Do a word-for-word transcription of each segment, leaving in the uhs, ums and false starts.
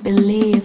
believe.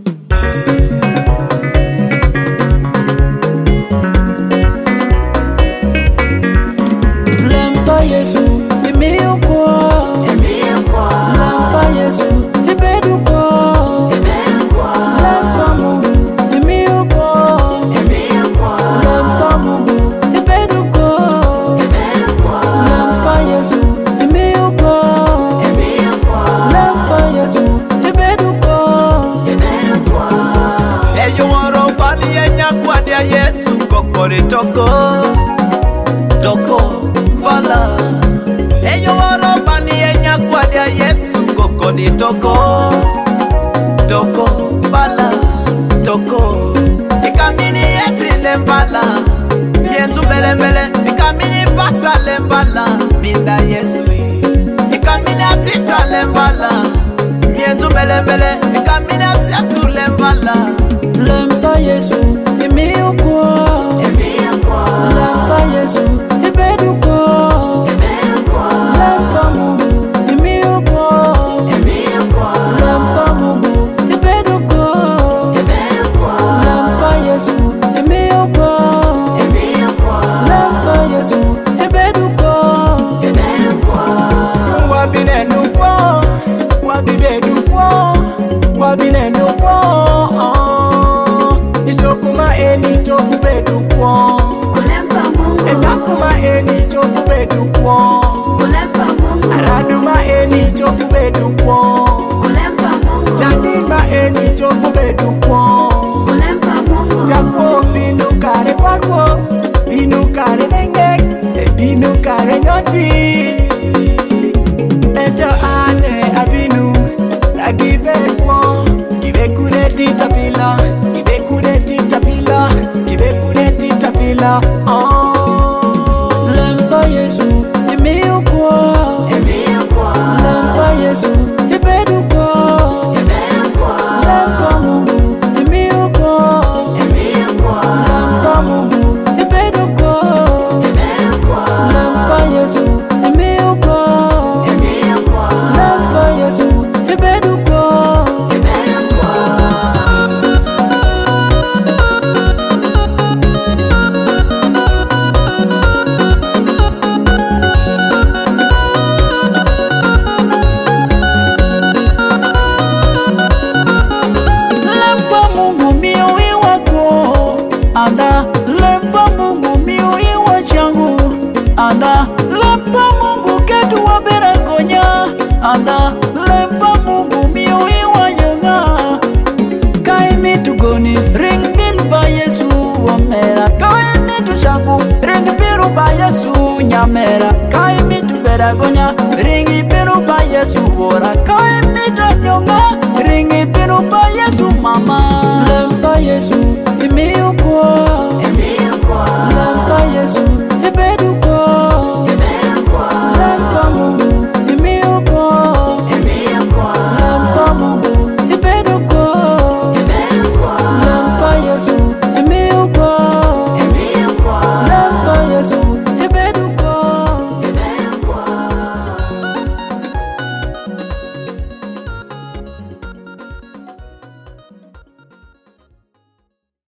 Lempa Yesu, imiyo kwa, Imiyo kwa, lempa Yesu, ibedu kwa, Imiyo kwa, lempa Mungu, imiyo kwa, Imiyo kwa, lempa Mungu, ibedu kwa, Imiyo kwa, lempa Yesu, imiyo kwa, Imiyo kwa, lempa Yesu, ibedu kwa. Imiyo kwa. Eyo woro bani yenya kwa dia Yesu kokore toko toko vala. Eyo woro bani yenya kwa dia Yesu kokore toko toko vala toko. Ikamini yedri lembala mienzu mbele mbele. Ikamini pata lembala minda Yesu. Ikamini atita lembala mienzu mbele mbele. Ikamini asiatu lembala. Lempa Yesu, imiyo kwa, Imiyo kwa, lempa Yesu, ibedu kwa, Imiyo kwa, lempa Mungu, imiyo kwa, Imiyo kwa, lempa Mungu, ibedu kwa, Imiyo kwa, lempa Yesu, imiyo kwa, Imiyo kwa, lempa Yesu, ibedu kwa. Imiyo kwa. Wabine nukwo, wabibe nukwo, wabine nukwo. Ishokuma eni chokube nukwo, Kulempa Mungu, etakuma eni chokube nukwo, kulempa Mungu, araduma eni chokube nukwo, kulempa Mungu, jandima eni chokube nukwo. kulempa Mungu, Jakwo binu kare kwarwo, binu kare nengek, e binu kare nyoti. Ejo ane abinu, lagibe kwa, gibe kure tita pila, gibe kure tita pila, gibe kure tita pila. Oh, Lempa Yesu, imiyo kwa, Imiyo kwa, lempa Yesu, ibedu kwa, Imiyo kwa, lempa Mungu, imiyo kwa, Imiyo kwa, lempa Mungu, ibedu kwa, Imiyo kwa, lempa Yesu, imiyo kwa, Imiyo kwa, lempa Yesu, ibedu kwa. Imiyo kwa. Lempa Mungu mio iwako, anda lempa Mungu mio iwa changu, anda lempa Mungu ketu wa berangonya, anda lempa Mungu mio iwa yonga. Kaimi tugoni ring bil ba Yesu wamera, kaimi tu changu ring biru ba Yesu nyamera, kaimi tu berangonya ring biru ba Yesu wora, kaimi